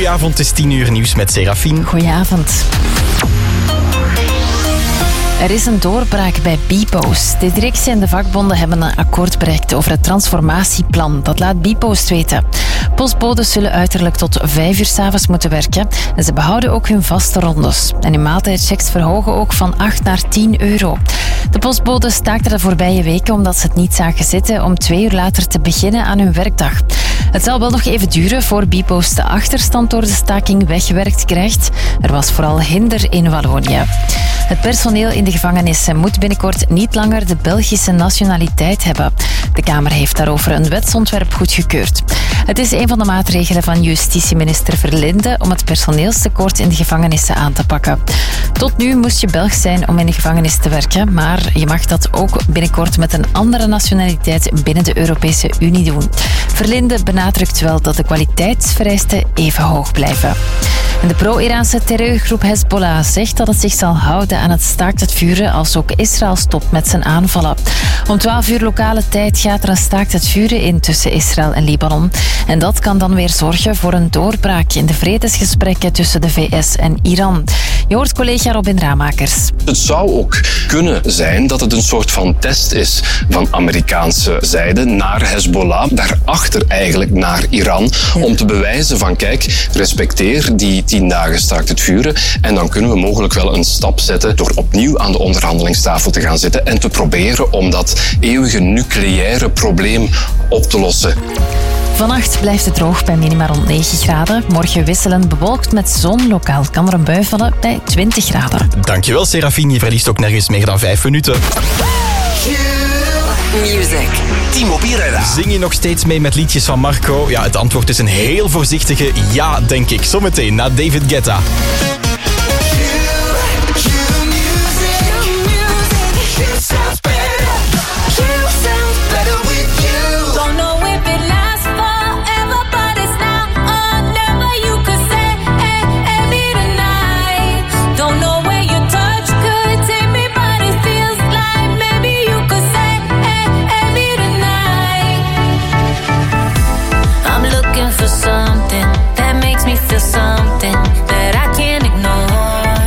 Goedenavond, het is 10 uur nieuws met Serafine. Goedenavond. Er is een doorbraak bij bpost. De directie en de vakbonden hebben een akkoord bereikt over het transformatieplan. Dat laat bpost weten. Postbodes zullen uiterlijk tot 5 uur 's avonds moeten werken. En ze behouden ook hun vaste rondes. En hun maaltijdchecks verhogen ook van 8 naar 10 euro. De postbodes staakten de voorbije weken omdat ze het niet zagen zitten om 2 uur later te beginnen aan hun werkdag. Het zal wel nog even duren voor bpost de achterstand door de staking weggewerkt krijgt. Er was vooral hinder in Wallonië. Het personeel in de gevangenissen moet binnenkort niet langer de Belgische nationaliteit hebben. De Kamer heeft daarover een wetsontwerp goedgekeurd. Het is een van de maatregelen van justitieminister Verlinde om het personeelstekort in de gevangenissen aan te pakken. Tot nu moest je Belg zijn om in de gevangenis te werken, maar je mag dat ook binnenkort met een andere nationaliteit binnen de Europese Unie doen. Verlinde benadrukt wel dat de kwaliteitsvereisten even hoog blijven. En de pro-Iraanse terreurgroep Hezbollah zegt dat het zich zal houden aan het staakt het vuren als ook Israël stopt met zijn aanvallen. Om 12 uur lokale tijd gaat er een staakt het vuren in tussen Israël en Libanon. En dat kan dan weer zorgen voor een doorbraak in de vredesgesprekken tussen de VS en Iran. Je hoort collega Robin Ramakers. Het zou ook kunnen zijn dat het een soort van test is van Amerikaanse zijde naar Hezbollah, daarachter eigenlijk naar Iran, om te bewijzen van kijk, respecteer die 10 dagen staakt het vuren en dan kunnen we mogelijk wel een stap zetten door opnieuw aan de onderhandelingstafel te gaan zitten en te proberen om dat eeuwige nucleaire probleem op te lossen. Vannacht blijft het droog bij minima rond 9 graden. Morgen wisselend bewolkt met zon. Lokaal kan er een bui vallen bij 20 graden. Dankjewel Serafine, je verliest ook nergens meer dan 5 minuten. Music. T-Mobile Radar. Zing je nog steeds mee met liedjes van Marco? Ja, het antwoord is een heel voorzichtige ja, denk ik. Zometeen na David Guetta. Something that I can't ignore.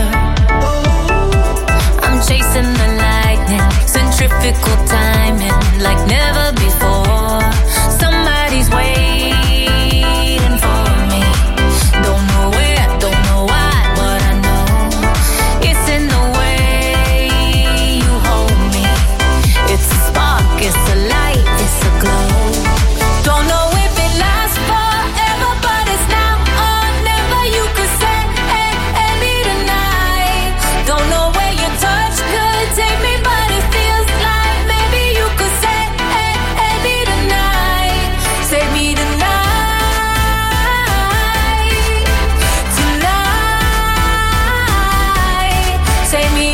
I'm chasing the lightning, centrifugal timing like never before. Somebody's waiting for me. Don't know where, don't know why, but I know it's in the way you hold me. It's a spark, it's a light, it's a glow. Don't know if it lasts forever, but it's now or never. You could say any tonight. Don't know where your touch could take me, but it feels like maybe you could say any tonight. Save me tonight, tonight. Save me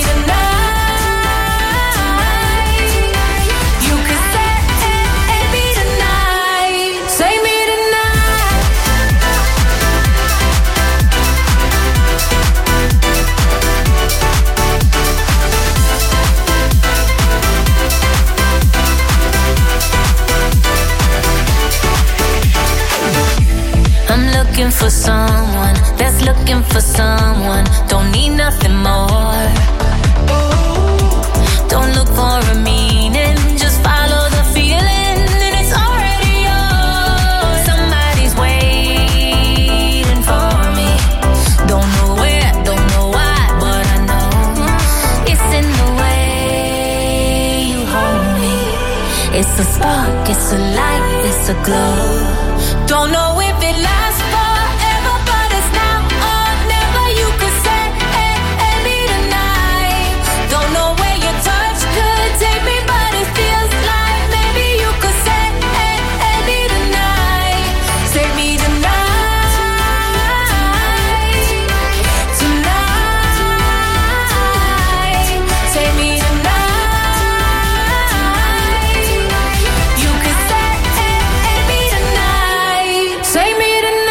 tonight. You could say any tonight. Save me tonight. I'm looking for someone that's looking for someone. Don't need nothing more. Don't look for a meaning, just follow the feeling and it's already yours. Somebody's waiting for me. Don't know where, don't know why, but I know it's in the way you hold me. It's a spark, it's a light, it's a glow. Don't know if it lasts forever, but it's now or never. You could say any tonight. Don't know where your touch could take me, but it feels like maybe you could say any tonight. Save me tonight, tonight. Save me tonight. You could say any tonight. Save me tonight.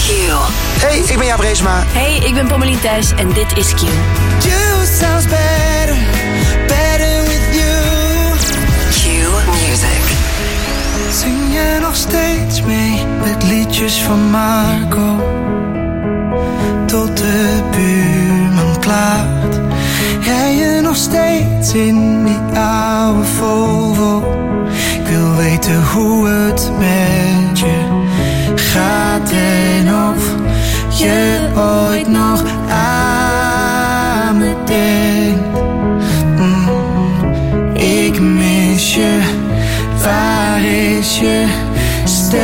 Hey, ik ben Jaap Reesma. Hey, ik ben Pommelien Thijs en dit is Q. You sounds better, better with you. Q Music. Zing je nog steeds mee met liedjes van Marco? Tot de buurman klaagt. Jij je nog steeds in die oude Volvo? Ik wil weten hoe het met je gaat en of je ooit nog aan me denkt. Ik mis je, waar is je stem?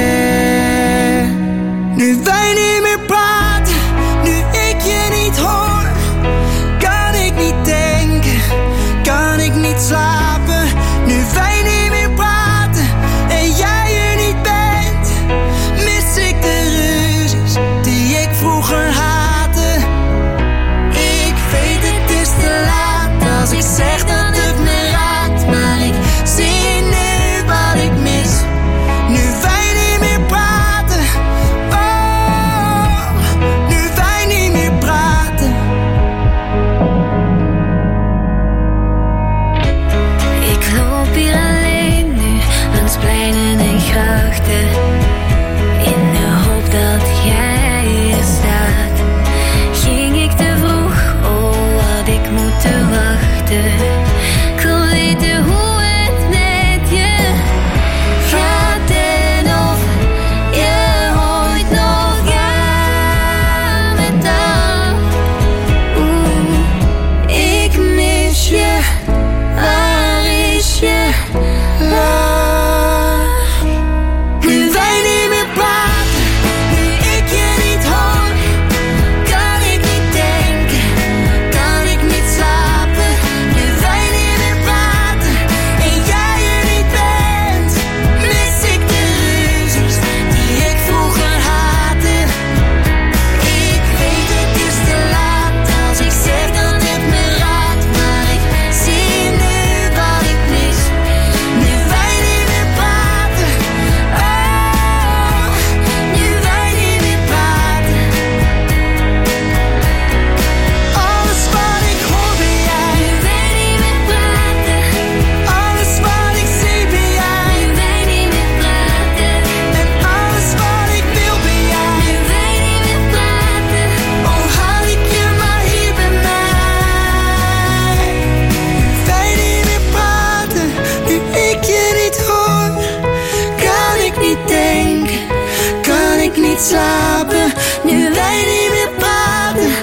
Nu wij niet meer praten, nu ik je niet hoor, kan ik niet denken, kan ik niet slapen. Nu wij niet meer praten en jij er niet bent, mis ik de ruzies die ik vroeger haatte. Ik weet het is te laat als ik zeg dat het me raakt, maar ik zie nu wat ik mis. Nu wij niet meer praten, oh, nu wij niet meer praten. Ik loop hier alleen nu, langs pleinen en grachten, in de hoop dat jij er staat. Ging ik te vroeg, oh had ik moeten wachten. Ik wil weten hoe het met je gaat en of je ooit nog aan me dacht. Ik mis je, waar is je lach? Nu wij niet meer praten, nu ik je niet hoor, kan ik niet denken, kan ik niet slapen. Nu wij niet meer praten en jij er niet bent, mis ik de ruzies die ik vroeger haatte. Ik weet het is te laat als ik zeg dat het me raakt, maar ik zie nu wat ik mis. Nu wij niet meer praten, oh, nu wij niet meer praten. Alles wat ik hoor ben jij, Nu wij niet meer praten, alles wat ik zie ben jij, nu wij niet meer praten, en alles wat ik wil ben jij. nu wij niet meer praten. Oh, had ik je maar hier bij mij. Nu wij niet meer praten, nu ik je niet hoor, kan ik niet denken, kan ik niet slapen. Nu wij niet meer praten,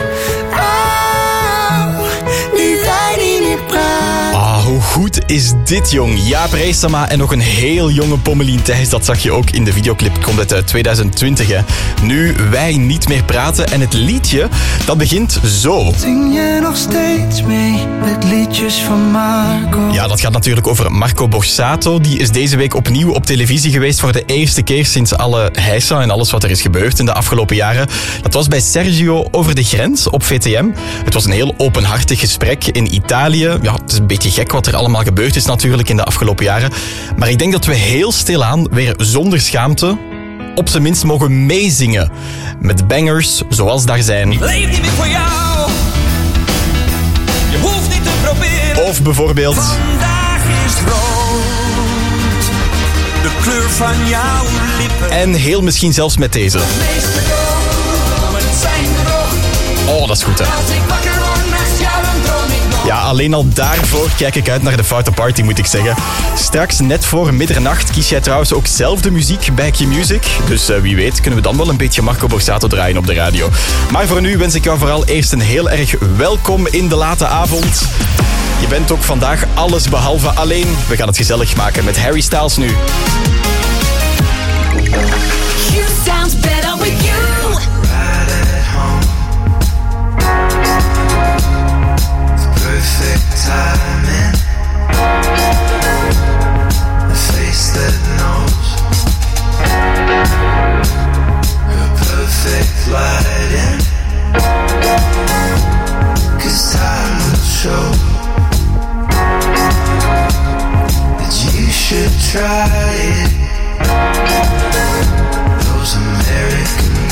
oh, nu wij niet meer praten. Ah, hoe goed is dit, jong? Jaap Reesema en nog een heel jonge Pommelien Thijs. Dat zag je ook in de videoclip. Het komt uit 2020, hè. Nu wij niet meer praten. En het liedje, dat begint zo. Zing je nog steeds mee met liedjes van Marco? Ja, dat gaat natuurlijk over Marco Borsato. Die is deze week opnieuw op televisie geweest voor de eerste keer sinds alle heisa en alles wat er is gebeurd in de afgelopen jaren. Dat was bij Sergio over de grens op VTM. Het was een heel openhartig gesprek in Italië. Ja, het is een beetje gek wat er allemaal gebeurd is natuurlijk in de afgelopen jaren. Maar ik denk dat we heel stilaan, weer zonder schaamte, op zijn minst mogen meezingen. Met bangers zoals daar zijn. Leef niet meer voor jou. Je hoeft niet te proberen. Of bijvoorbeeld... Vandaag is rood. De kleur van jouw lippen. En heel misschien zelfs met deze. Meeste dromen zijn droog. Oh, dat is goed, hè. Als ik wakker word naast jou, dan droom ik nog. Ja, alleen al daarvoor kijk ik uit naar de Foute Party, moet ik zeggen. Straks, net voor middernacht, kies jij trouwens ook zelf de muziek bij Q-Music. Dus wie weet kunnen we dan wel een beetje Marco Borsato draaien op de radio. Maar voor nu wens ik jou vooral eerst een heel erg welkom in de late avond. Je bent ook vandaag alles behalve alleen. We gaan het gezellig maken met Harry Styles nu. You sounds better with you. Right at home. Perfect timing. A face that knows. Her perfect lighting. 'Cause time will show that you should try it. Those American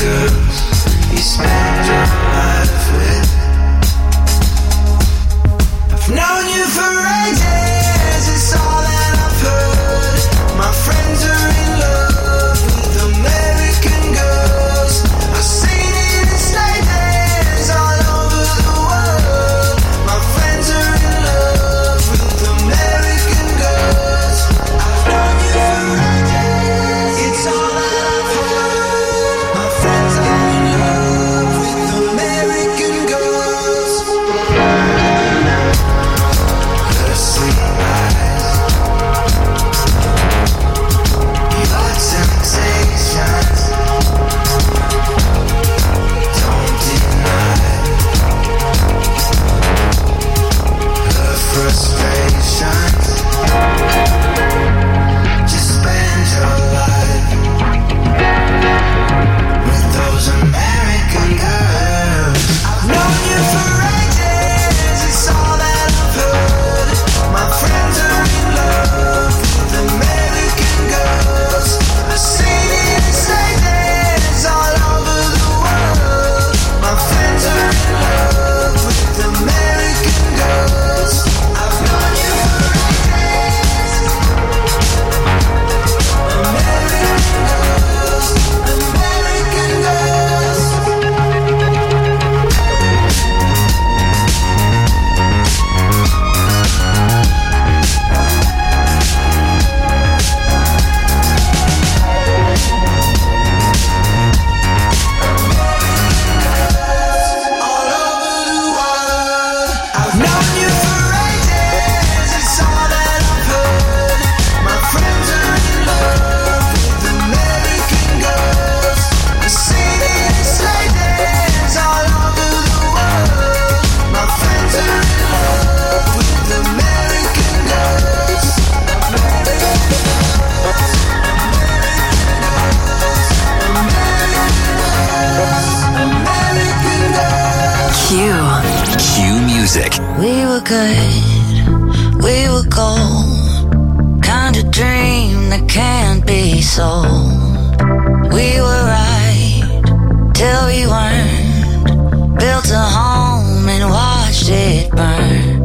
Music. We were good, we were gold. Kind of dream that can't be sold. We were right till we weren't. Built a home and watched it burn.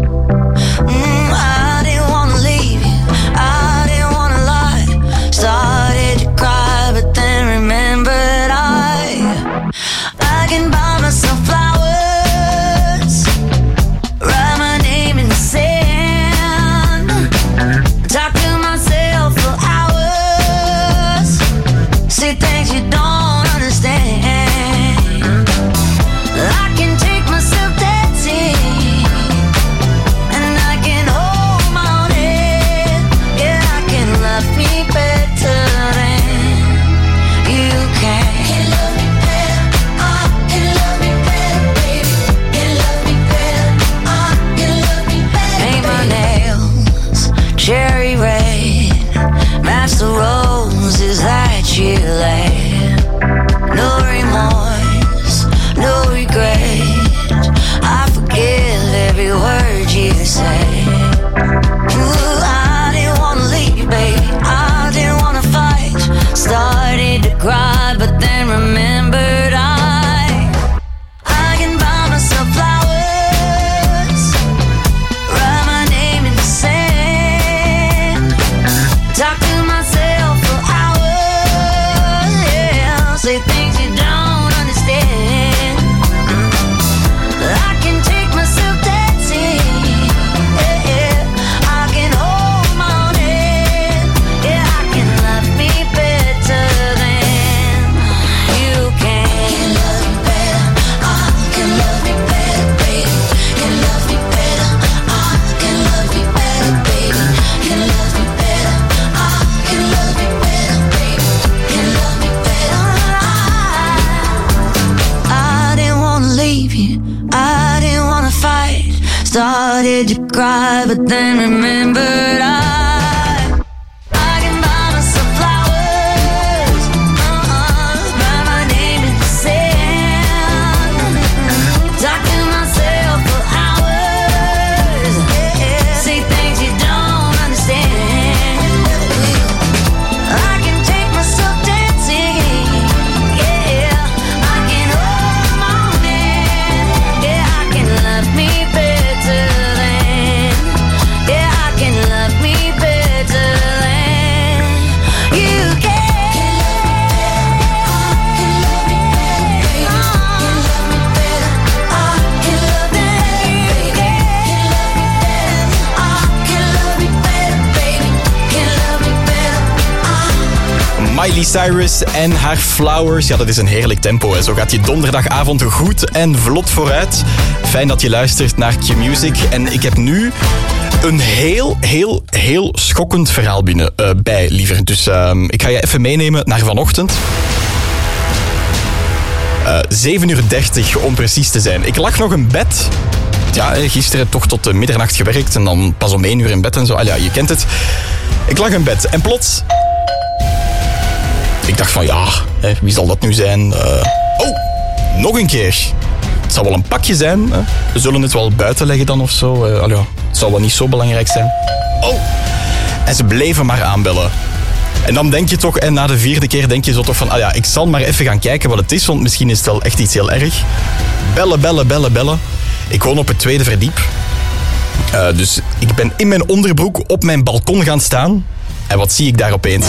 I didn't wanna leave you, I didn't wanna lie. Started to cry but then remembered I can buy myself flowers, write my name in the sand, talk to myself for hours, say things you don't understand. I can take myself dancing, and I can hold my own head. Yeah, I can love me better than you can. Cherry red, match the roses that you laid. No remorse, no regret. I forgive every word you say. Ooh, I didn't wanna leave, baby. I didn't wanna fight. Started to cry, but then remembered I can buy myself flowers, write my name in the sand. Talk to myself for hours, yeah. Say things you don't understand. I can take myself dancing, yeah. I can hold my own head, yeah. I can love me better than you can. Can love me better, I can love me better, baby. Can love me better, I can love me better, baby. Can love me better, I can love me better, baby. Can love me better, I didn't wanna leave you, I didn't wanna fight. Started to cry, but then remembered I can buy myself flowers, write my name in the sand, talk to myself for hours, yeah. Say things you don't understand. I can take myself dancing, yeah. I can hold my own hand, yeah. I can love me better than, yeah. I can love me better than you can. Can love me better, I can love me better, can love me better. Miley Cyrus en haar Flowers. Ja, dat is een heerlijk tempo. Hè. Zo gaat je donderdagavond goed en vlot vooruit. Fijn dat je luistert naar Q-Music. En ik heb nu een heel schokkend verhaal bij, liever. Dus ik ga je even meenemen naar vanochtend. 7:30 om precies te zijn. Ik lag nog in bed. Ja, gisteren toch tot de middernacht gewerkt en dan pas om 1 uur in bed en zo. Ja, je kent het. Ik lag in bed en plots... Ik dacht van ja, wie zal dat nu zijn? Oh, nog een keer. Het zal wel een pakje zijn. Hè? We zullen het wel buiten leggen dan of zo. Het zal wel niet zo belangrijk zijn. Oh, en ze bleven maar aanbellen. En dan denk je toch, en na de 4e keer denk je zo toch van... ik zal maar even gaan kijken wat het is, want misschien is het wel echt iets heel erg. Bellen. Ik woon op het 2e verdiep. Dus ik ben in mijn onderbroek op mijn balkon gaan staan. En wat zie ik daar opeens?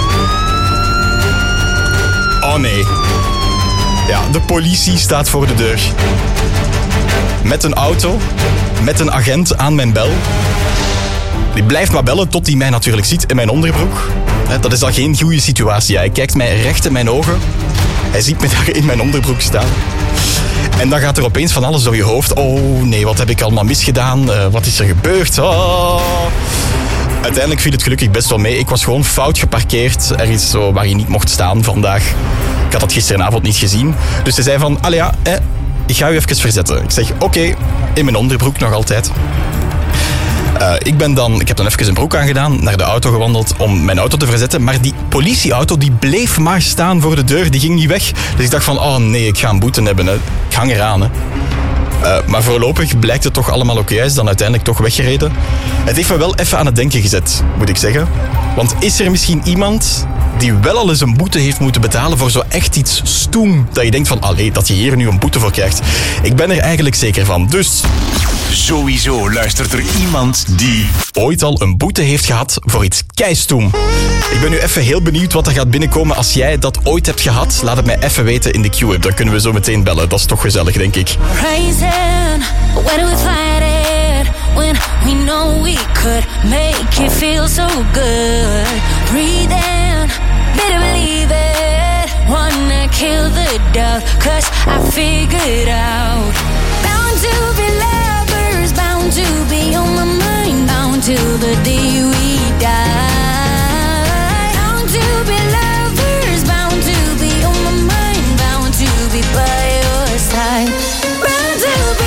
Oh nee. Ja, de politie staat voor de deur. Met een auto, met een agent aan mijn bel. Die blijft maar bellen tot hij mij natuurlijk ziet in mijn onderbroek. Dat is al geen goede situatie. Hij kijkt mij recht in mijn ogen. Hij ziet me daar in mijn onderbroek staan. En dan gaat er opeens van alles door je hoofd. Oh nee, wat heb ik allemaal misgedaan? Wat is er gebeurd? Oh. Uiteindelijk viel het gelukkig best wel mee. Ik was gewoon fout geparkeerd. Ergens zo waar je niet mocht staan vandaag. Ik had dat gisteravond niet gezien. Dus ze zei van, ik ga u even verzetten. Ik zeg, oké, in mijn onderbroek nog altijd. Ik heb dan even een broek aangedaan, naar de auto gewandeld om mijn auto te verzetten. Maar die politieauto die bleef maar staan voor de deur, die ging niet weg. Dus ik dacht van, oh nee, ik ga een boete hebben. Hè. Ik hang eraan. Hè. Maar voorlopig blijkt het toch allemaal oké. Hij is dan uiteindelijk toch weggereden. Het heeft me wel even aan het denken gezet, moet ik zeggen. Want is er misschien iemand die wel al eens een boete heeft moeten betalen voor zo echt iets stoem, dat je denkt van, allee, dat je hier nu een boete voor krijgt? Ik ben er eigenlijk zeker van, dus... Sowieso luistert er iemand die ooit al een boete heeft gehad voor iets keistoem. Ik ben nu even heel benieuwd wat er gaat binnenkomen als jij dat ooit hebt gehad. Laat het mij even weten in de Q-app, dan kunnen we zo meteen bellen. Dat is toch gezellig, denk ik. When we fight it, when we know we could make it feel so good. Breathe in, better believe it. Wanna kill the doubt, 'cause I figured out. Bound to be lovers, bound to be on my mind, bound till the day we die. Bound to be lovers, bound to be on my mind, bound to be by your side. Bound to be.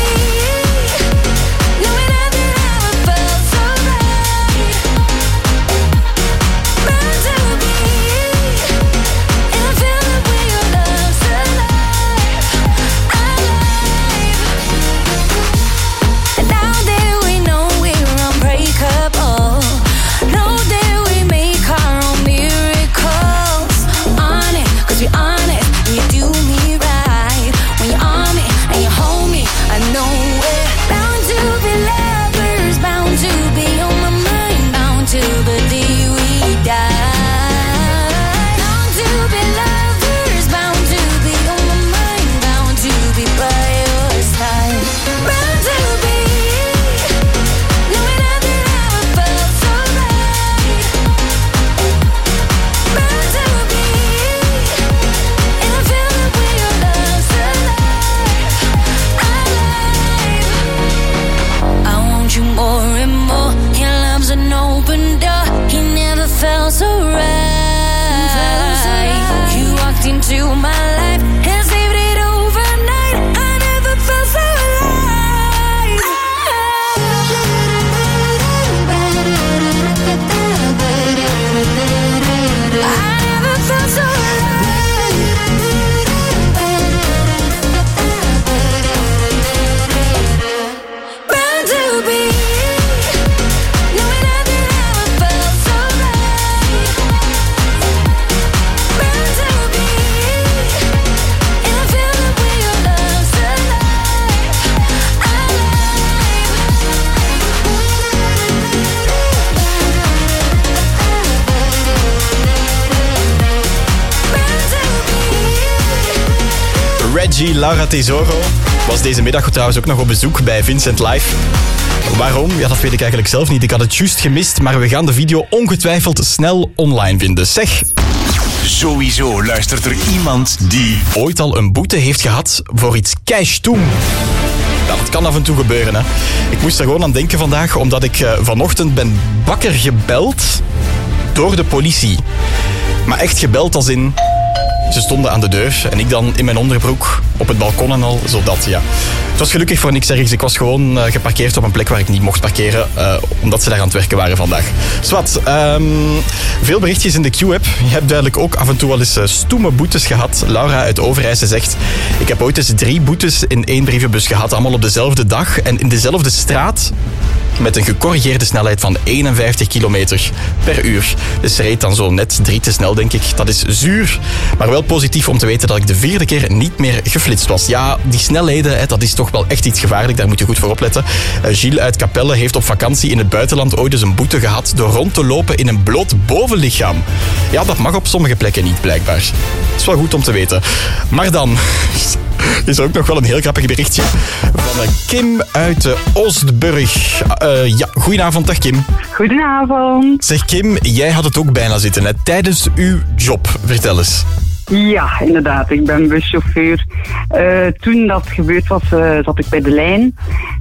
Laura Tesoro was deze middag trouwens ook nog op bezoek bij Vincent Live. Waarom? Ja, dat weet ik eigenlijk zelf niet. Ik had het juist gemist, maar we gaan de video ongetwijfeld snel online vinden. Zeg... Sowieso luistert er iemand die ooit al een boete heeft gehad voor iets keistoem. Ja, dat kan af en toe gebeuren, hè. Ik moest er gewoon aan denken vandaag, omdat ik vanochtend ben wakker gebeld door de politie. Maar echt gebeld als in... Ze stonden aan de deur en ik dan in mijn onderbroek op het balkon en al, zodat, ja. Het was gelukkig voor niks ergens. Ik was gewoon geparkeerd op een plek waar ik niet mocht parkeren, omdat ze daar aan het werken waren vandaag. Zwat, veel berichtjes in de Q-app. Je hebt duidelijk ook af en toe wel eens stoeme boetes gehad. Laura uit Overijse zegt, ik heb ooit eens 3 boetes in 1 brievenbus gehad, allemaal op dezelfde dag en in dezelfde straat. Met een gecorrigeerde snelheid van 51 kilometer per uur. Dus reed dan zo net 3 te snel, denk ik. Dat is zuur, maar wel positief om te weten dat ik de 4e keer niet meer geflitst was. Ja, die snelheden, dat is toch wel echt iets gevaarlijk. Daar moet je goed voor opletten. Gilles uit Capelle heeft op vakantie in het buitenland ooit eens een boete gehad door rond te lopen in een bloot bovenlichaam. Ja, dat mag op sommige plekken niet, blijkbaar. Dat is wel goed om te weten. Maar dan... is er ook nog wel een heel grappig berichtje van Kim uit Oostburg. Ja, goedenavond, dag Kim. Goedenavond. Zeg Kim, jij had het ook bijna zitten, hè, tijdens uw job. Vertel eens. Ja, inderdaad. Ik ben buschauffeur. Toen dat gebeurd was, zat ik bij de lijn.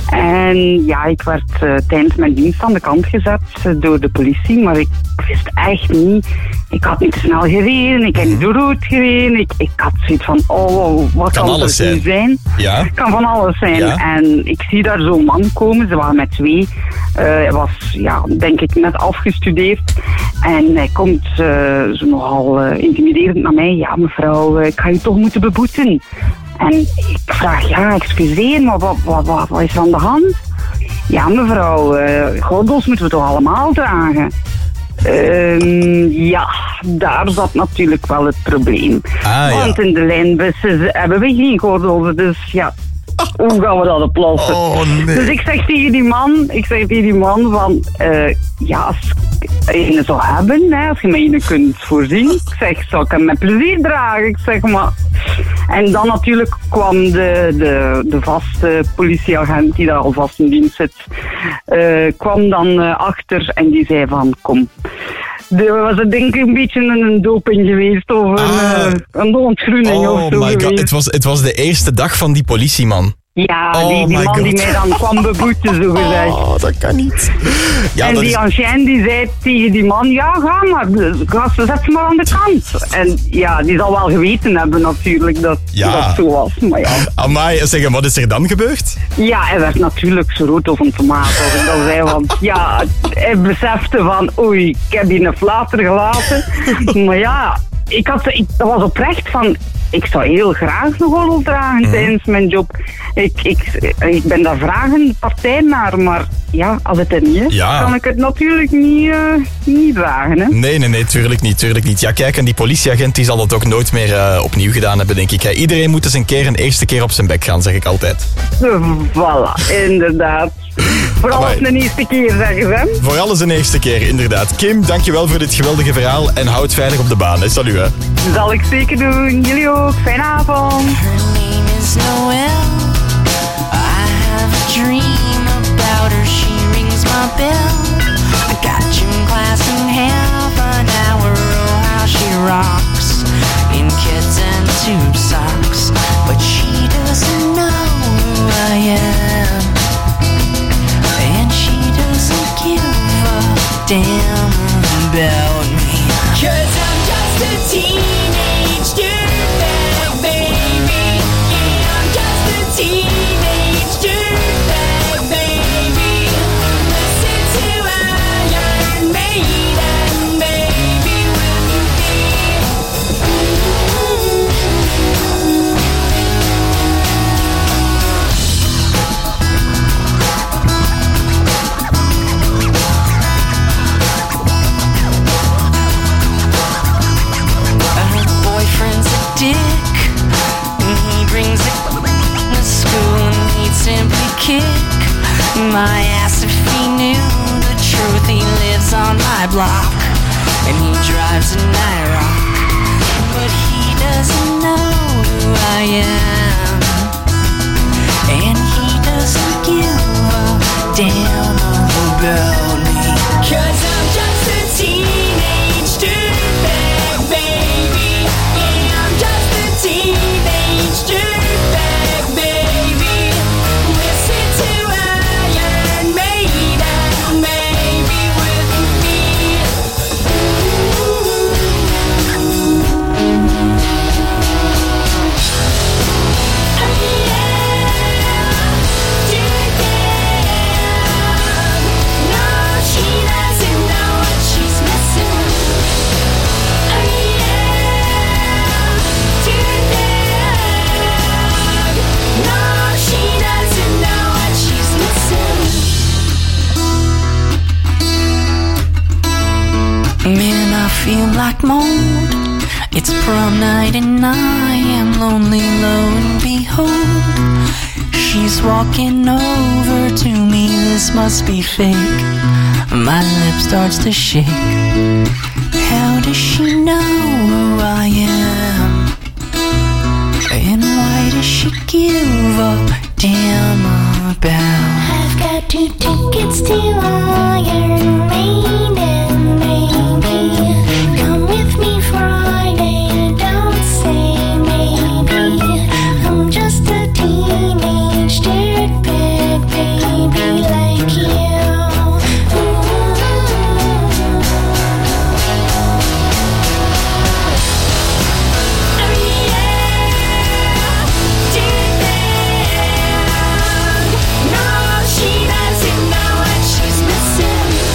En ja, ik werd tijdens mijn dienst aan de kant gezet door de politie. Maar ik wist echt niet... Ik had niet te snel gereden. Ik heb niet door rood gereden. Ik had zoiets van, oh, wat kan het nu zijn? Ja. Het kan van alles zijn. Ja. En ik zie daar zo'n man komen. Ze waren met 2. Hij was, ja, denk ik, net afgestudeerd. En hij komt zo nogal intimiderend naar mij. Ja, mevrouw, ik ga u toch moeten beboeten. En ik vraag, excuseer, maar wat is er aan de hand? Ja, mevrouw, gordels moeten we toch allemaal dragen? Ja, daar zat natuurlijk wel het probleem. Want in de lijnbussen hebben we geen gordels, dus ja... Hoe gaan we dat oplossen? Oh, nee. Dus ik zeg tegen die man van... als je het zou hebben, hè, als je mij een kunt voorzien. Ik zeg, zal ik hem met plezier dragen? Ik zeg maar... En dan natuurlijk kwam de vaste politieagent die daar al vast in dienst zit, kwam dan achter en die zei van, kom... Er was het denk ik een beetje een doping geweest of een ontgroening of zo. Oh my god, het was de eerste dag van die politieman. Ja, die man die mij dan kwam beboeten, zo gezegd. Oh, dat kan niet. Ja, en die ancien die zei tegen die man, ja, ga maar, zet ze maar aan de kant. En ja, die zal wel geweten hebben natuurlijk dat dat zo was, maar ja. Amai, zeg, wat is er dan gebeurd? Ja, hij werd natuurlijk zo rood als een tomaat. En dan zei van, ja, hij besefte van, oei, ik heb hier een flater gelaten. Maar ja, dat was oprecht van... Ik zou heel graag een gordel dragen tijdens mijn job. Ik ben daar vragende partij naar, maar ja, als het er niet is, kan ik het natuurlijk niet dragen. Hè? Nee, tuurlijk niet. Ja, kijk, en die politieagent die zal dat ook nooit meer opnieuw gedaan hebben, denk ik. Hè. Iedereen moet eens een eerste keer op zijn bek gaan, zeg ik altijd. Voilà, inderdaad. Vooral eens een eerste keer, zeggen ze. Vooral eens een eerste keer, inderdaad. Kim, dankjewel voor dit geweldige verhaal en houd veilig op de baan. Hè. Salut, hè. Zal ik zeker doen. Jullie ook. Fijne avond. Her name is Noelle. I have a dream about her. She rings my bell. I got gym class in half an hour. Oh, how she rocks in kids and tube socks. But she doesn't know who I am. And she doesn't give a damn about me. 'Cause I'm just a teenage dirtbag, baby. Yeah, I'm just a teenage dirtbag, baby. Listen to Iron Maiden, baby, with me. Her boyfriend's a dick, and he brings it to school, and he'd simply kick my ass if he knew the truth. He lives on my block, and he drives an IROC, but he doesn't know who I am, and he doesn't give a damn about me. 'Cause I'm just a teenage dirtbag, baby. Yeah, I'm just a teenage dirtbag, baby. Listen to Iron Maiden, baby, with me. No, she doesn't know what she's missing. No, she doesn't know what she's missing. Man, I feel like mold. It's prom night and I am lonely, lo and behold. She's walking over to me, this must be fake. My lip starts to shake. How does she know who I am? And why does she give a damn about? I've got 2 tickets to Iron Maiden, baby. Come with me Friday, don't say maybe. I'm just a teenage dirtbag, baby, like you. No, she doesn't know what she's missing.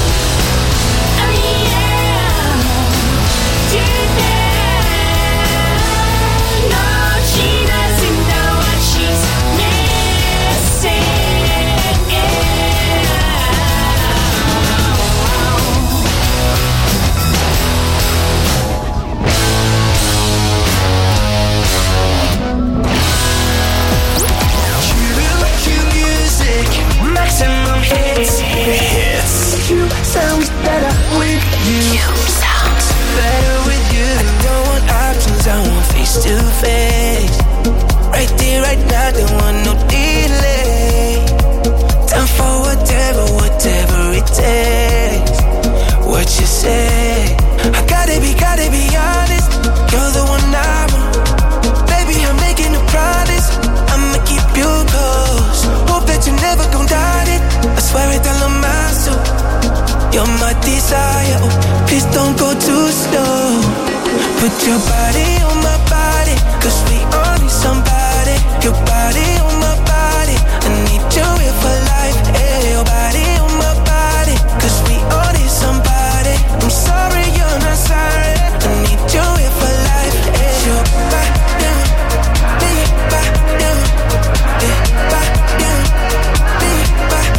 Put your body on my body, 'cause we all need somebody. Your body on my body, I need you here for life. Hey, your body on my body, 'cause we all need somebody. I'm sorry you're not sorry, I need you here for life. Hey, your body, big body, big body, big body,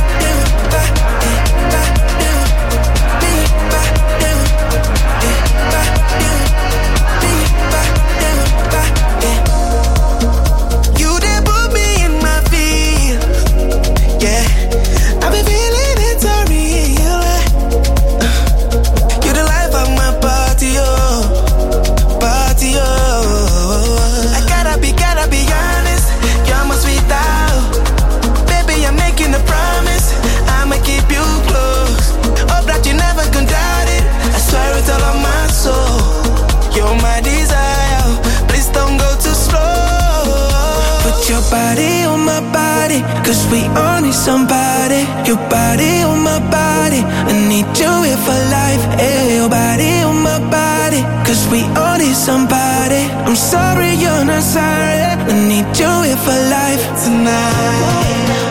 you did put me in my feet, yeah. I've been feeling it so real. You're the life of my party, oh, party, oh. I gotta be honest, you're my sweet out. Baby, I'm making a promise, I'ma keep you close. Hope that you never gonna doubt it, I swear it's all on my soul. You're my desire, please don't go too slow. Put your body on my body, 'cause we all need somebody. Your body on my body, I need you here for life. Hey, your body on my body, 'cause we all need somebody. I'm sorry you're not sorry, I need you here for life tonight.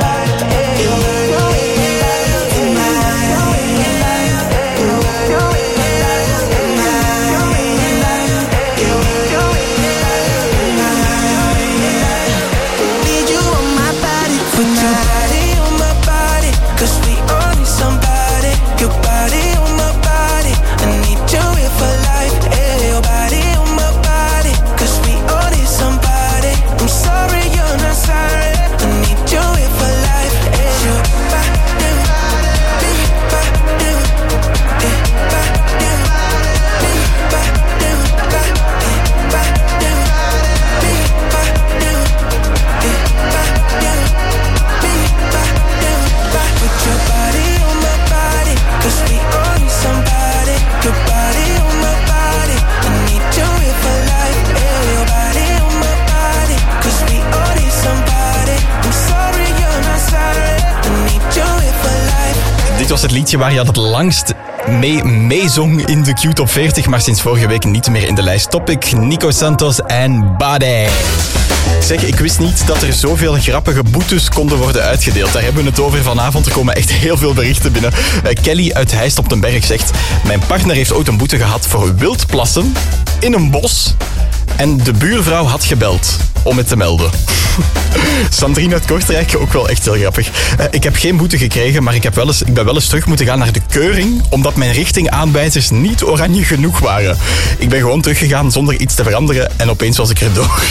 Dit was het liedje waar je het langst mee meezong in de Q-top 40, maar sinds vorige week niet meer in de lijst. Topic, Nico Santos en Bade. Zeg, ik wist niet dat er zoveel grappige boetes konden worden uitgedeeld. Daar hebben we het over vanavond. Er komen echt heel veel berichten binnen. Kelly uit Heist op den Berg zegt: mijn partner heeft ooit een boete gehad voor wildplassen in een bos. En de buurvrouw had gebeld om het te melden. Sandrine uit Kortrijk, ook wel echt heel grappig. Ik heb geen boete gekregen, maar ik ben wel eens terug moeten gaan naar de keuring, omdat mijn richtingaanwijzers niet oranje genoeg waren. Ik ben gewoon teruggegaan zonder iets te veranderen en opeens was ik erdoor.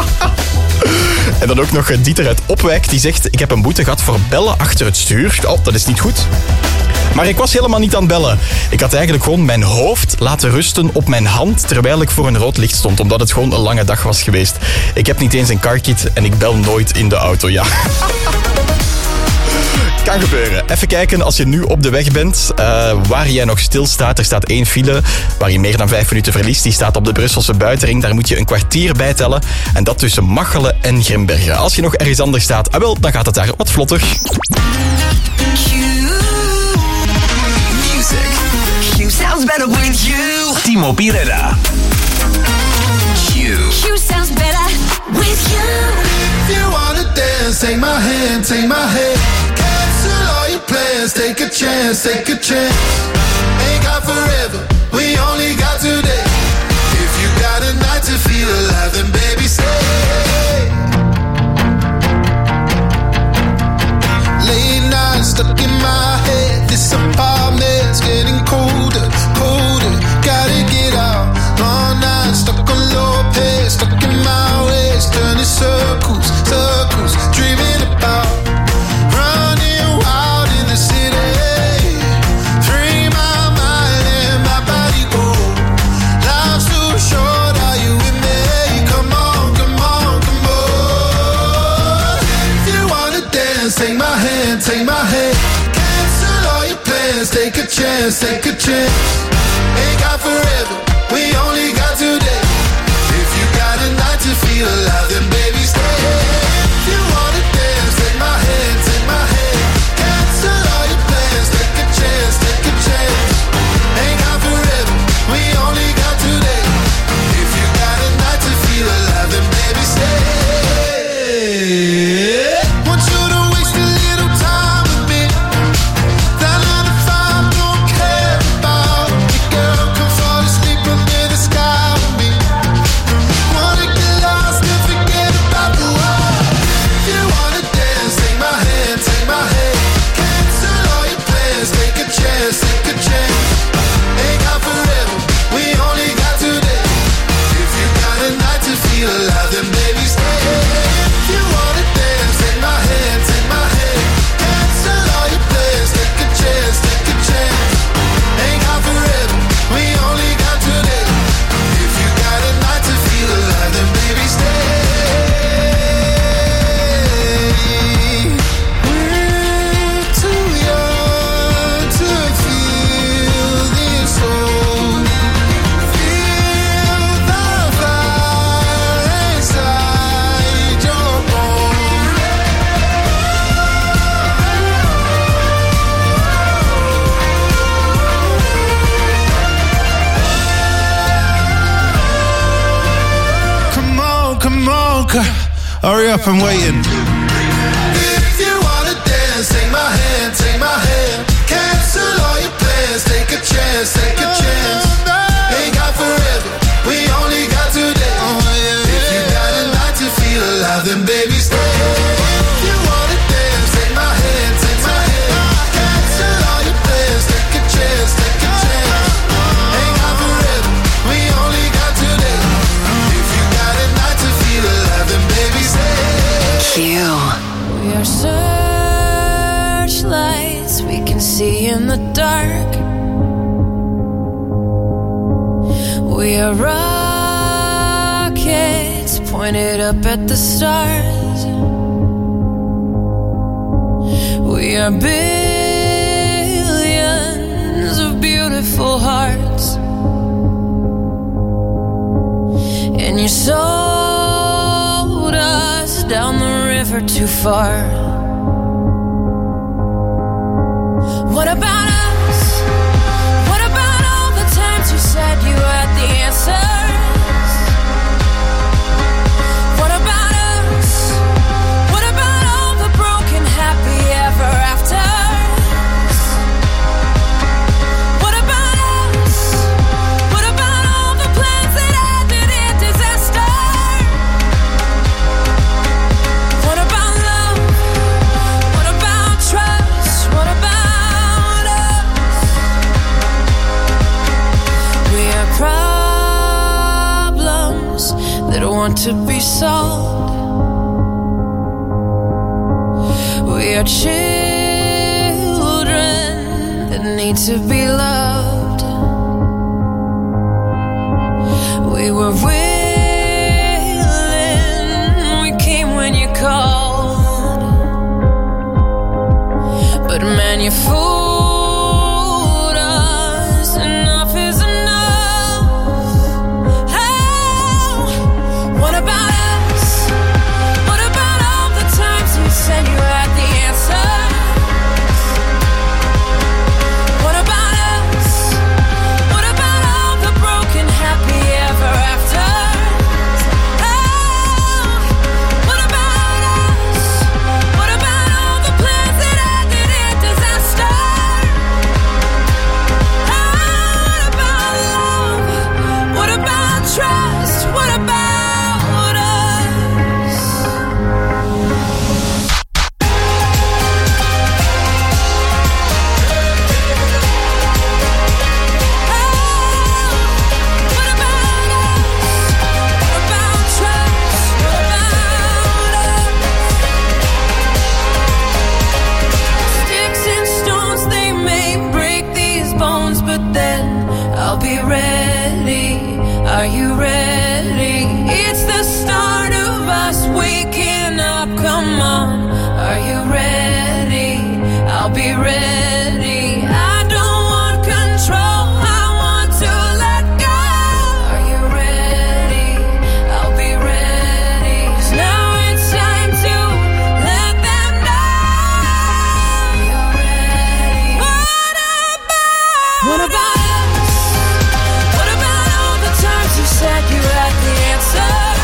En dan ook nog Dieter uit Opwijk, die zegt: ik heb een boete gehad voor bellen achter het stuur. Oh, dat is niet goed. Maar ik was helemaal niet aan het bellen. Ik had eigenlijk gewoon mijn hoofd laten rusten op mijn hand terwijl ik voor een rood licht stond, omdat het gewoon een lange dag was geweest. Ik heb niet eens een carkit en ik bel nooit in de auto, ja. Kan gebeuren. Even kijken, als je nu op de weg bent, waar jij nog stilstaat. Er staat 1 file waar je meer dan 5 minuten verliest. Die staat op de Brusselse buitenring. Daar moet je een kwartier bij tellen. En dat tussen Machelen en Grimbergen. Als je nog ergens anders staat, dan gaat het daar wat vlotter. Q sounds better with you. Timo Pirera. Q sounds better with you. If you wanna dance, take my hand, take my hand. Cancel all your plans, take a chance, take a chance. Ain't got forever, we only got today. If you got a night to feel alive, then baby say. Late night stuck in my head, this apartment's getting colder, colder. Gotta get out, long night stuck on low pace, stuck in my ways, turning circles, circles, dreaming about running wild in the city. Free my mind and my body go. Life's too short, are you with me? Come on, come on, come on. If you wanna dance, take my hand, take my hand. Cancel all your plans, take a chance, take a chance. Ain't got forever, we only got today. If you got a night to feel alive, then baby stay. If you wanna dance, take my hand, take my hand. Cancel all your plans, take a chance, take a chance. Ain't got forever, we only got today. If hurry up, I'm waiting. If you wanna dance, take my hand, take my hand. Cancel all your plans, take a chance, take a chance. Ain't got forever, we only got today. If you got a night to feel alive, then baby stay. If you wanna dance, take my hand, take my hand. Cancel all your plans, take a chance, take a chance. Ain't got forever, we only got today. If you got a night to feel alive, then baby stay. We are searchlights we can see in the dark. We are rockets pointed up at the stars. We are billions of beautiful hearts. And you sold us down the river too far. What about us? What about all the times you said you had the answers? What about us? What about all the broken happy ever afters? What about us? What about all the plans that ended in disaster? What about love? What about trust? What about us? We are problems that want to be solved. We are children that need to be loved. We were willing, we came when you called. But man, you fooled us. Enough is enough. Oh, what about us? What about all the times you said you had the answers? What about us? What about all the broken happy ever afters? Oh, what about us? What about all the plans that ended in disaster? Oh, what about love? What about trust? What about us? What about us? What about trust? What about us? Sticks and stones, they may break these bones, but then I'll be ready. Are you ready? It's the start of us waking up. Come on, are you ready? I'll be ready. I don't want control, I want to let go. Are you ready? I'll be ready. 'Cause now it's time to let them know you're ready. What about us? What about all the times you said you had the answers?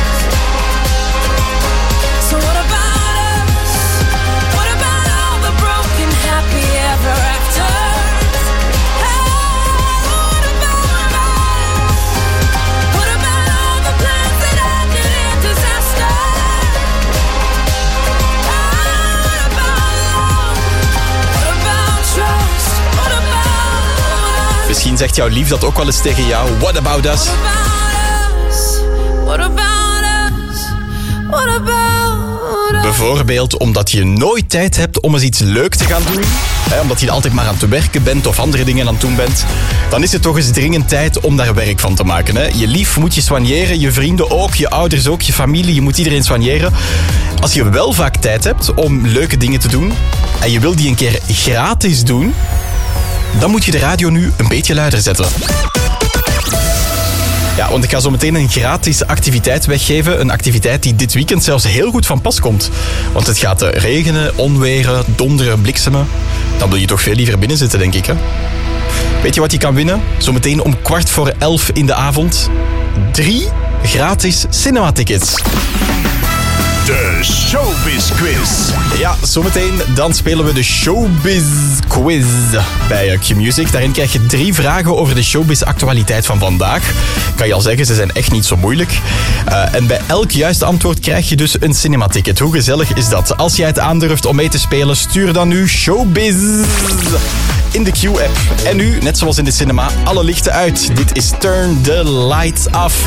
So what about us? What about all the broken happy ever afters? Oh, what about us? What about all the plans that ended in disaster? Oh, what about love? What about trust? What about us? Misschien zegt jouw lief dat ook wel eens tegen jou. What about us? What about us? What about us? What about us? Bijvoorbeeld omdat je nooit tijd hebt om eens iets leuk te gaan doen. Omdat je altijd maar aan het werken bent of andere dingen aan het doen bent. Dan is het toch eens dringend tijd om daar werk van te maken. Hè? Je lief moet je soigneren, je vrienden ook, je ouders ook, je familie. Je moet iedereen soigneren. Als je wel vaak tijd hebt om leuke dingen te doen en je wil die een keer gratis doen, dan moet je de radio nu een beetje luider zetten. Ja, want ik ga zo meteen een gratis activiteit weggeven. Een activiteit die dit weekend zelfs heel goed van pas komt. Want het gaat regenen, onweren, donderen, bliksemen. Dan wil je toch veel liever binnen zitten, denk ik, hè? Weet je wat je kan winnen? Zometeen om 11:15 in de avond. 3 gratis cinematickets. De Showbiz Quiz. Ja, zometeen dan spelen we de Showbiz Quiz bij Q-Music. Daarin krijg je 3 vragen over de showbiz-actualiteit van vandaag. Kan je al zeggen, ze zijn echt niet zo moeilijk. En bij elk juiste antwoord krijg je dus een cinematicket. Hoe gezellig is dat? Als jij het aandurft om mee te spelen, stuur dan nu Showbiz in de Q-app. En nu, net zoals in de cinema, alle lichten uit. Dit is Turn the Lights Off.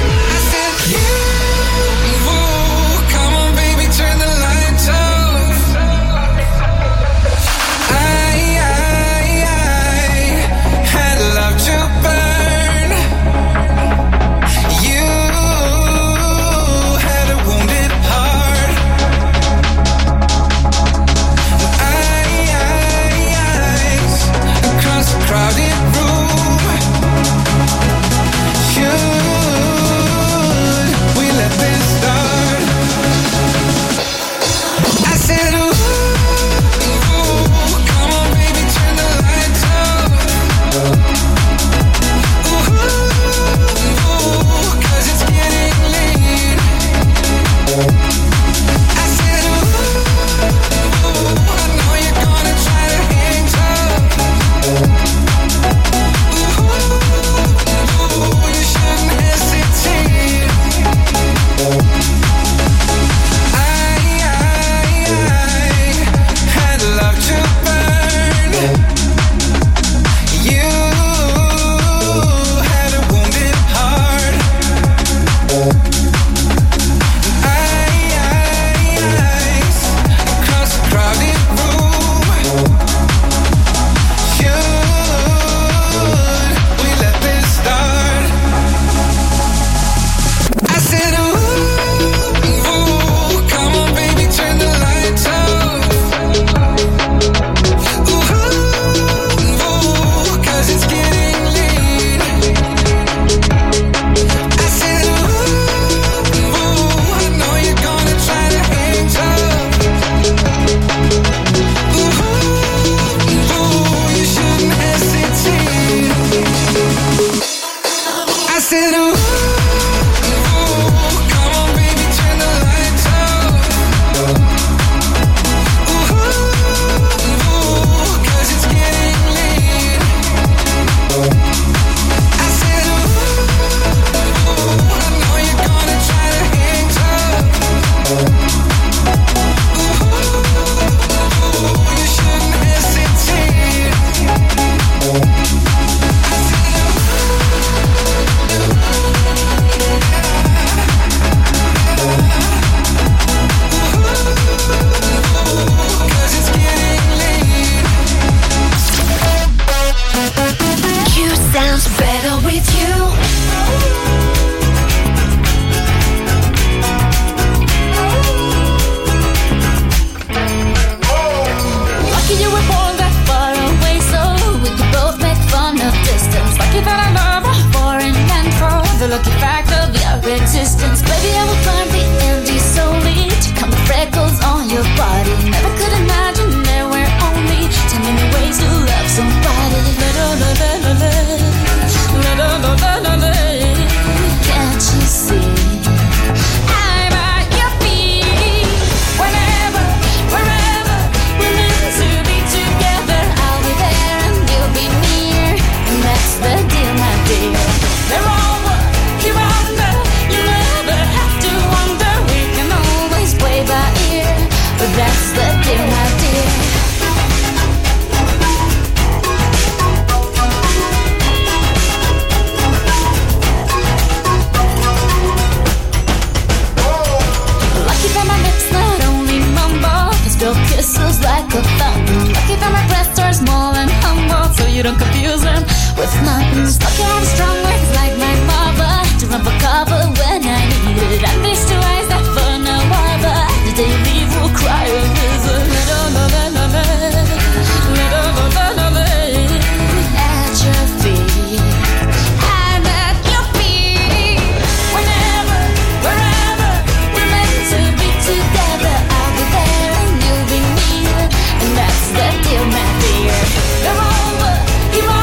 You're over,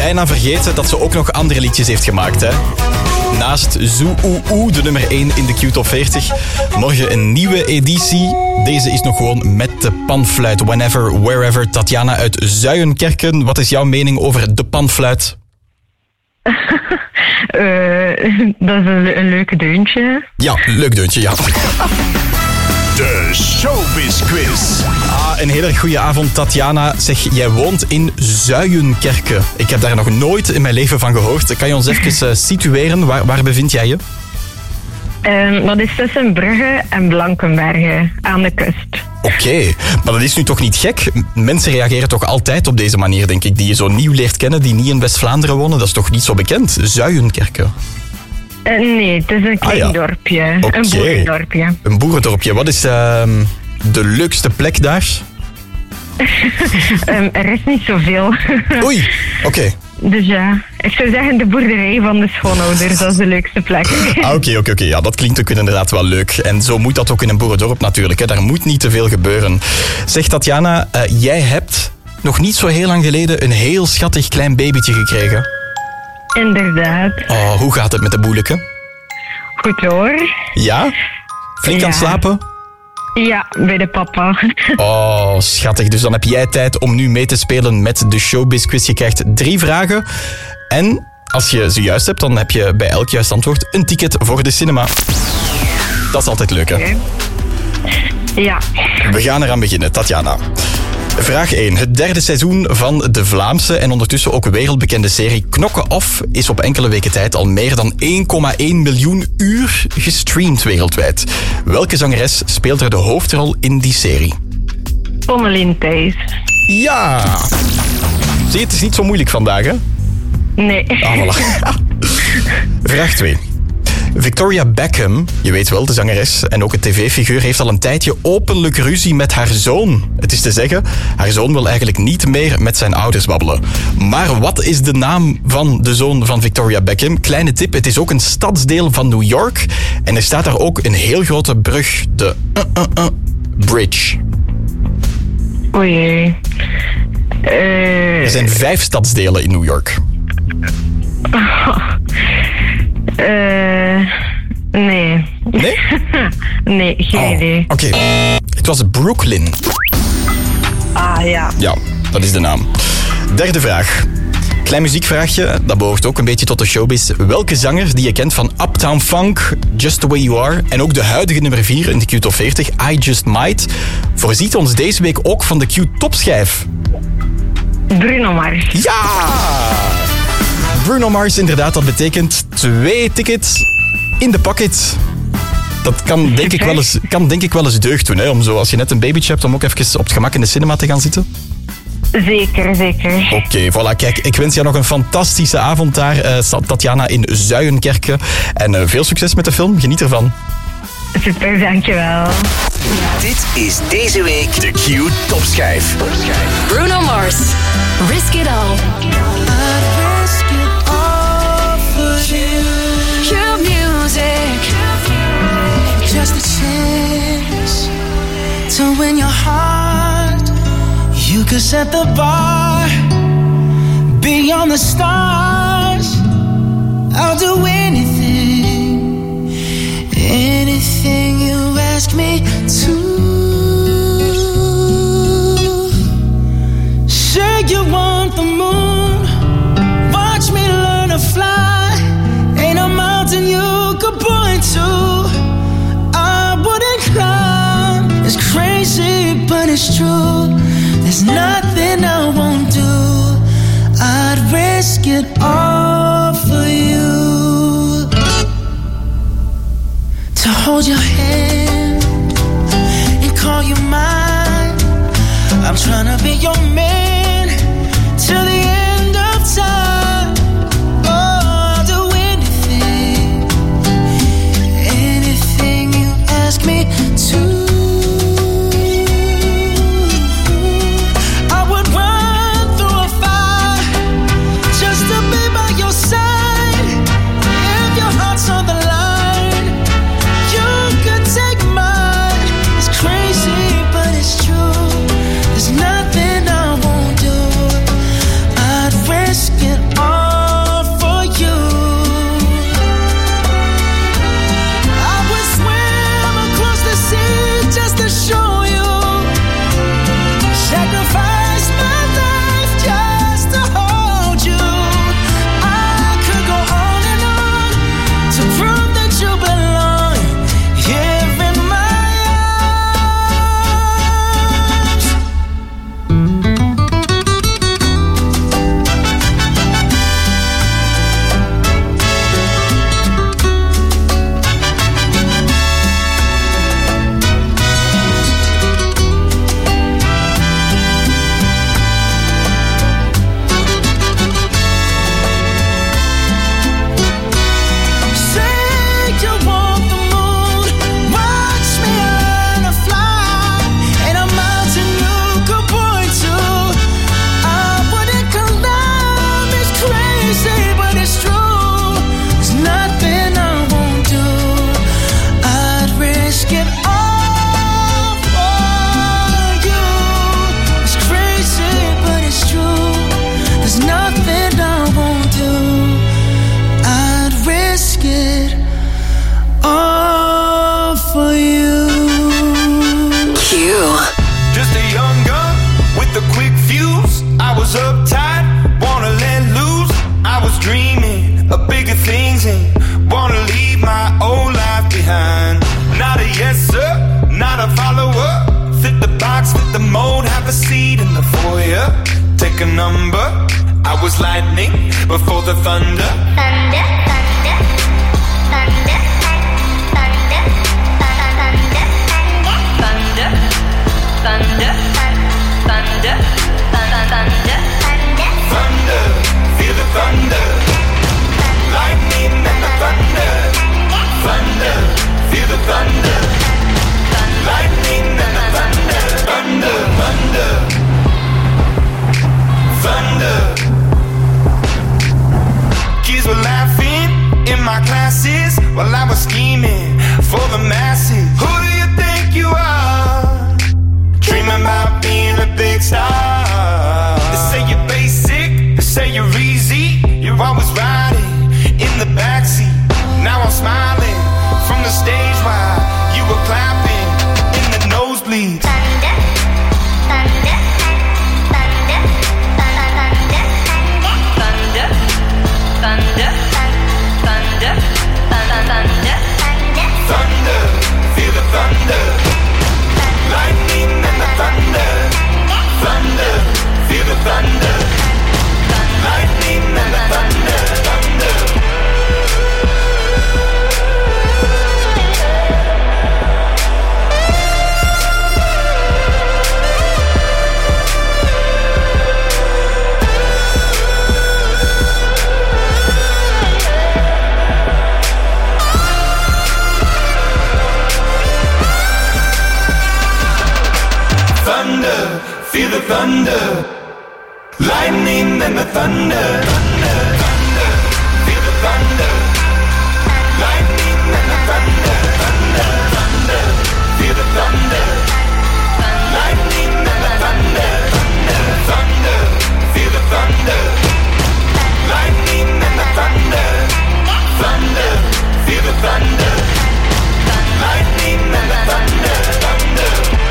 bijna vergeten dat ze ook nog andere liedjes heeft gemaakt, hè. Naast Zoo Oeh, de nummer 1 in de Q-top 40. Morgen een nieuwe editie. Deze is nog gewoon met de panfluit. Whenever, wherever. Tatjana uit Zuijenkerken. Wat is jouw mening over de panfluit? Dat is een leuke deuntje. Ja, leuk deuntje, ja. De Showbiz Quiz. Een hele goede avond, Tatjana. Zeg, jij woont in Zuijenkerken. Ik heb daar nog nooit in mijn leven van gehoord. Kan je ons even situeren? Waar bevind jij je? Dat is tussen Brugge en Blankenberge, aan de kust. Oké, maar dat is nu toch niet gek? Mensen reageren toch altijd op deze manier, denk ik, die je zo nieuw leert kennen, die niet in West-Vlaanderen wonen. Dat is toch niet zo bekend? Zuijenkerken. Nee, het is een klein dorpje. Okay. Een boerendorpje. Een boerendorpje. Wat is de leukste plek daar? Er is niet zoveel. Oei, oké. Dus ja, ik zou zeggen de boerderij van de schoonouders, dat is de leukste plek. Oké. Ja, dat klinkt ook inderdaad wel leuk. En zo moet dat ook in een boerendorp natuurlijk. Hè. Daar moet niet te veel gebeuren. Zeg Tatjana, jij hebt nog niet zo heel lang geleden een heel schattig klein babytje gekregen. Inderdaad. Oh, hoe gaat het met de boeleke? Goed hoor. Ja? Flink aan het slapen? Ja, bij de papa. Oh, schattig. Dus dan heb jij tijd om nu mee te spelen met de Showbiz Quiz. Je krijgt 3 vragen. En als je ze juist hebt, dan heb je bij elk juist antwoord een ticket voor de cinema. Dat is altijd leuk, hè? Okay. Ja. We gaan eraan beginnen, Tatjana. Vraag 1. Het 3e seizoen van de Vlaamse en ondertussen ook wereldbekende serie Knokke Off is op enkele weken tijd al meer dan 1,1 miljoen uur gestreamd wereldwijd. Welke zangeres speelt er de hoofdrol in die serie? Pommelien Thijs. Ja! Zie je, het is niet zo moeilijk vandaag, hè? Nee. Voilà. Vraag 2. Victoria Beckham, je weet wel, de zangeres en ook een tv-figuur, heeft al een tijdje openlijk ruzie met haar zoon. Het is te zeggen, haar zoon wil eigenlijk niet meer met zijn ouders babbelen. Maar wat is de naam van de zoon van Victoria Beckham? Kleine tip, het is ook een stadsdeel van New York en er staat daar ook een heel grote brug, de Bridge. Oei. Er zijn 5 stadsdelen in New York. Nee. Nee? Nee, geen idee. Oké. Het was Brooklyn. Ah, ja. Ja, dat is de naam. 3e vraag. Klein muziekvraagje, dat behoort ook een beetje tot de showbiz. Welke zanger die je kent van Uptown Funk, Just The Way You Are en ook de huidige nummer 4 in de Q-top 40, I Just Might, voorziet ons deze week ook van de Q-topschijf? Bruno Mars. Ja! Bruno Mars, inderdaad, dat betekent 2 tickets in de pocket. Dat kan denk ik wel eens deugd doen, hè, om zo, als je net een babytje hebt, om ook even op het gemak in de cinema te gaan zitten. Zeker. Oké, voilà. Kijk, ik wens jou nog een fantastische avond daar, Tatjana, in Zuijenkerken. En veel succes met de film. Geniet ervan. Super, dankjewel. Dit is deze week de Q-topschijf. Bruno Mars, Risk It All. Music, just a chance to win your heart. You could set the bar beyond the stars. I'll do anything you ask me to. Say you want the moon, watch me learn to fly. Ain't a mountain you could point to I wouldn't climb. It's crazy, but it's true. There's nothing I won't do. I'd risk it all for you. To hold your hand and call you mine. I'm tryna be your man till the end of time. Me to. I would run through a fire just to be by your side. If your heart's on the line, you could take mine. It's crazy, but it's true. There's nothing I won't take a number. I was lightning before the thunder. Thunder, thunder, thunder, thunder, thunder, thunder, thunder, thunder, thunder, thunder, feel the thunder. Lightning and the thunder. Thunder, feel the thunder. Lightning and the thunder. Thunder, thunder, thunder. Kids were laughing in my classes while I was scheming for the masses. Who do you think you are? Dreaming about being a big star. They say you're basic, they say you're easy. You're always riding in the backseat. Now I'm smiling from the stage while you were clapping in the nosebleeds. thunder, thunder, thunder, thunder, thunder, thunder, thunder, thunder, Thunder, feel the thunder. Lightning and the thunder. Thunder, feel the thunder. Lightning and the thunder. Thunder. Thunder, feel the thunder. Lightning and the thunder. Thunder, thunder, feel the thunder. Lightning and the thunder. Thunder, thunder, feel the thunder. Lightning and the thunder. Thunder, thunder, feel the thunder. Lightning and the thunder. Thunder, feel the thunder. Lightning and the thunder. Thunder.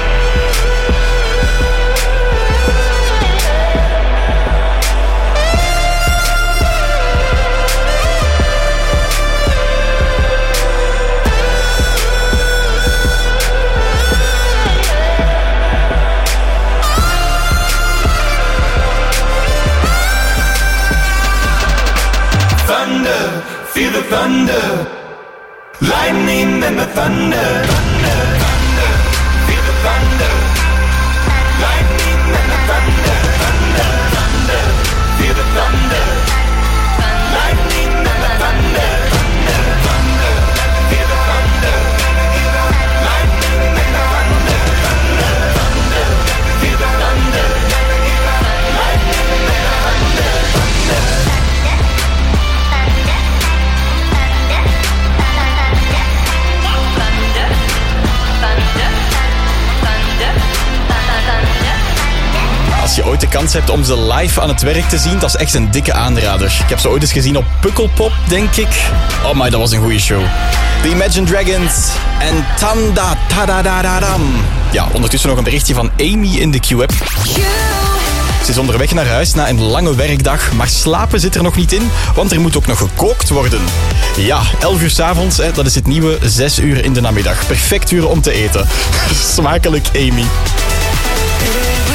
Thunder, feel the thunder. Lightning and the thunder. Thunder, thunder, feel the thunder. Lightning and the thunder. Thunder, thunder, feel the thunder. Lightning and the thunder. Thunder, thunder, feel the thunder. Lightning and the thunder. Thunder, thunder, feel the thunder. Lightning and the thunder. Thunder. Als je ooit de kans hebt om ze live aan het werk te zien, dat is echt een dikke aanrader. Ik heb ze ooit eens gezien op Pukkelpop, denk ik. Oh my, dat was een goede show. The Imagine Dragons en Tanda Tadadadadam. Ja, ondertussen nog een berichtje van Amy in de Q-app. Ze is onderweg naar huis na een lange werkdag, maar slapen zit er nog niet in, want er moet ook nog gekookt worden. Ja, 11 uur 's avonds, dat is het nieuwe 6 uur in de namiddag. Perfect uur om te eten. Smakelijk, Amy.